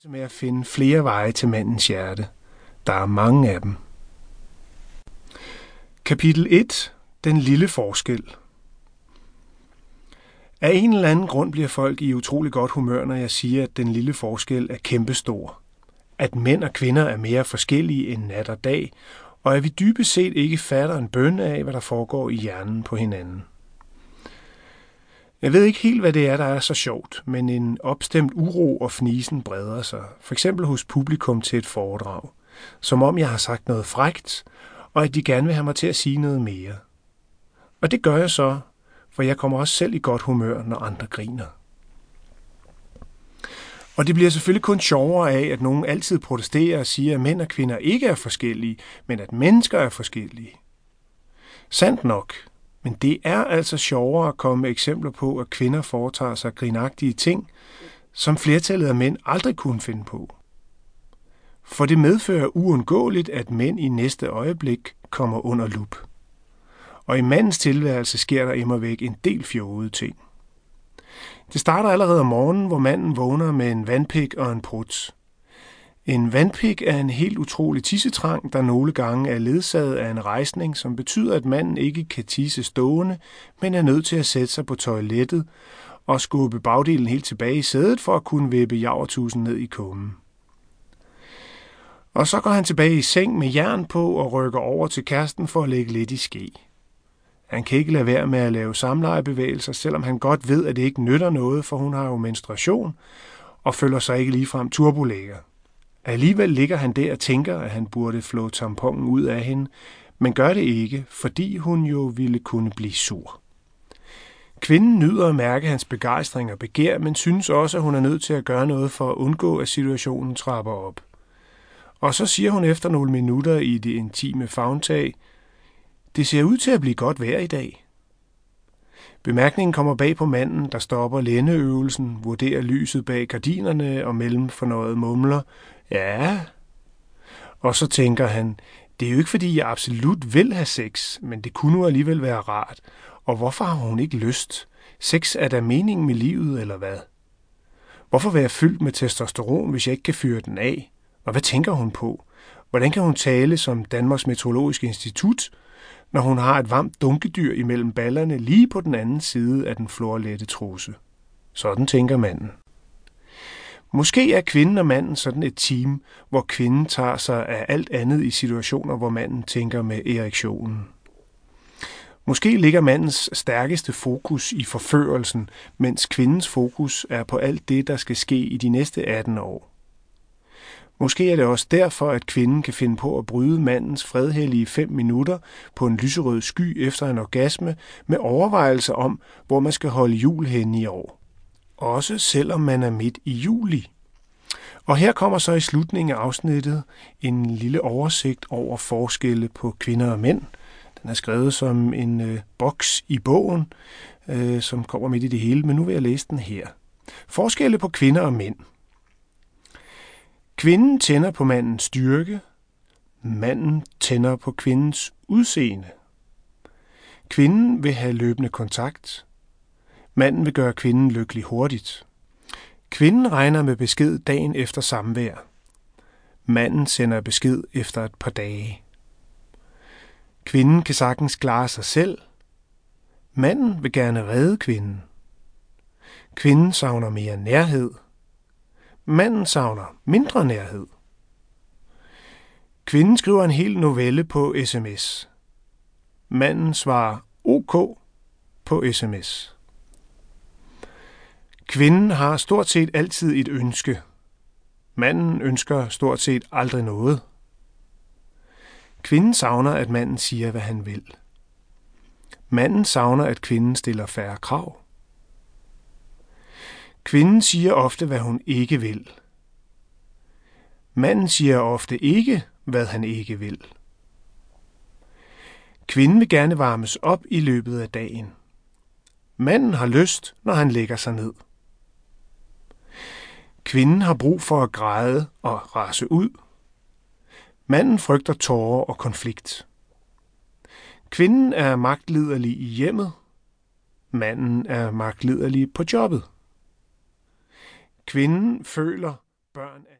med at finde flere veje til mandens hjerte. Der er mange af dem. Kapitel 1. Den lille forskel. Af en eller anden grund bliver folk i utrolig godt humør, når jeg siger, at den lille forskel er kæmpestor. At mænd og kvinder er mere forskellige end nat og dag, og at vi dybest set ikke fatter en bønne af, hvad der foregår i hjernen på hinanden. Jeg ved ikke helt, hvad det er, der er så sjovt, men en opstemt uro og fnisen breder sig, for eksempel hos publikum til et foredrag, som om jeg har sagt noget frækt, og at de gerne vil have mig til at sige noget mere. Og det gør jeg så, for jeg kommer også selv i godt humør, når andre griner. Og det bliver selvfølgelig kun sjovere af, at nogen altid protesterer og siger, at mænd og kvinder ikke er forskellige, men at mennesker er forskellige. Sandt nok, men det er altså sjovere at komme med eksempler på, at kvinder foretager sig grinagtige ting, som flertallet af mænd aldrig kunne finde på. For det medfører uundgåeligt, at mænd i næste øjeblik kommer under lup. Og i mandens tilværelse sker der immervæk en del fjolede ting. Det starter allerede om morgenen, hvor manden vågner med en vandpik og en pruts. En vandpik er en helt utrolig tissetrang, der nogle gange er ledsaget af en rejsning, som betyder, at manden ikke kan tisse stående, men er nødt til at sætte sig på toilettet og skubbe bagdelen helt tilbage i sædet for at kunne vippe javertusen ned i kummen. Og så går han tilbage i seng med jern på og rykker over til kæresten for at lægge lidt i ske. Han kan ikke lade være med at lave samlejebevægelser, selvom han godt ved, at det ikke nytter noget, for hun har jo menstruation og føler sig ikke ligefrem turbolækker. Alligevel ligger han der og tænker, at han burde flå tamponen ud af hende, men gør det ikke, fordi hun jo ville kunne blive sur. Kvinden nyder at mærke hans begejstring og begær, men synes også, at hun er nødt til at gøre noget for at undgå, at situationen trapper op. Og så siger hun efter nogle minutter i det intime favntag, det ser ud til at blive godt vejr i dag. Bemærkningen kommer bag på manden, der stopper lændeøvelsen, vurderer lyset bag gardinerne og mellem fornøjet mumler. Ja. Og så tænker han, det er jo ikke fordi jeg absolut vil have sex, men det kunne nu alligevel være rart. Og hvorfor har hun ikke lyst? Sex er da meningen med livet, eller hvad? Hvorfor være fyldt med testosteron, hvis jeg ikke kan fyre den af? Og hvad tænker hun på? Hvordan kan hun tale som Danmarks Meteorologiske Institut, når hun har et varmt dunkedyr imellem ballerne lige på den anden side af den florlette truse? Sådan tænker manden. Måske er kvinden og manden sådan et team, hvor kvinden tager sig af alt andet i situationer, hvor manden tænker med erektionen. Måske ligger mandens stærkeste fokus i forførelsen, mens kvindens fokus er på alt det, der skal ske i de næste 18 år. Måske er det også derfor, at kvinden kan finde på at bryde mandens fredhellige 5 minutter på en lyserød sky efter en orgasme med overvejelser om, hvor man skal holde jul henne i år. Også selvom man er midt i juli. Og her kommer så i slutningen af afsnittet en lille oversigt over forskelle på kvinder og mænd. Den er skrevet som en boks i bogen, som kommer midt i det hele, men nu vil jeg læse den her. Forskelle på kvinder og mænd. Kvinden tænder på mandens styrke. Manden tænder på kvindens udseende. Kvinden vil have løbende kontakt. Manden vil gøre kvinden lykkelig hurtigt. Kvinden regner med besked dagen efter samvær. Manden sender besked efter et par dage. Kvinden kan sagtens klare sig selv. Manden vil gerne redde kvinden. Kvinden savner mere nærhed. Manden savner mindre nærhed. Kvinden skriver en hel novelle på sms. Manden svarer OK på sms. Kvinden har stort set altid et ønske. Manden ønsker stort set aldrig noget. Kvinden savner, at manden siger, hvad han vil. Manden savner, at kvinden stiller færre krav. Kvinden siger ofte, hvad hun ikke vil. Manden siger ofte ikke, hvad han ikke vil. Kvinden vil gerne varmes op i løbet af dagen. Manden har lyst, når han lægger sig ned. Kvinden har brug for at græde og rase ud. Manden frygter tårer og konflikt. Kvinden er magtliderlig i hjemmet. Manden er magtliderlig på jobbet. Kvinden føler børn af